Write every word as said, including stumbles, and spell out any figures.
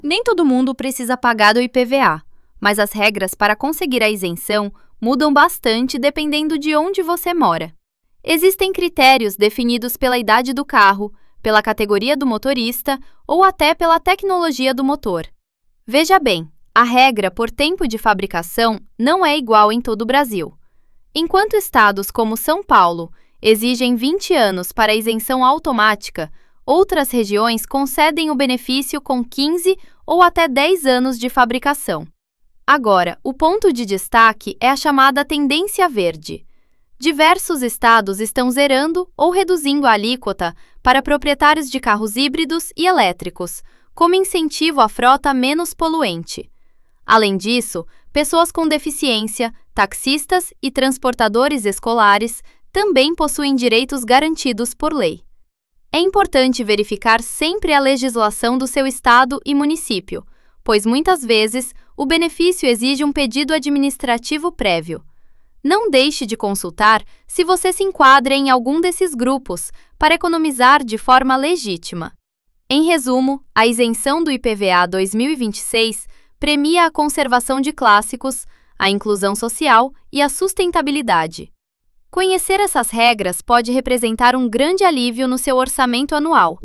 Nem todo mundo precisa pagar do I P V A, mas as regras para conseguir a isenção mudam bastante dependendo de onde você mora. Existem critérios definidos pela idade do carro, pela categoria do motorista ou até pela tecnologia do motor. Veja bem, a regra por tempo de fabricação não é igual em todo o Brasil. Enquanto estados como São Paulo exigem vinte anos para a isenção automática, outras regiões concedem o benefício com quinze ou até dez anos de fabricação. Agora, o ponto de destaque é a chamada tendência verde. Diversos estados estão zerando ou reduzindo a alíquota para proprietários de carros híbridos e elétricos, como incentivo à frota menos poluente. Além disso, pessoas com deficiência, taxistas e transportadores escolares também possuem direitos garantidos por lei. É importante verificar sempre a legislação do seu estado e município, pois muitas vezes o benefício exige um pedido administrativo prévio. Não deixe de consultar se você se enquadra em algum desses grupos para economizar de forma legítima. Em resumo, a isenção do I P V A dois mil e vinte e seis premia a conservação de clássicos, a inclusão social e a sustentabilidade. Conhecer essas regras pode representar um grande alívio no seu orçamento anual.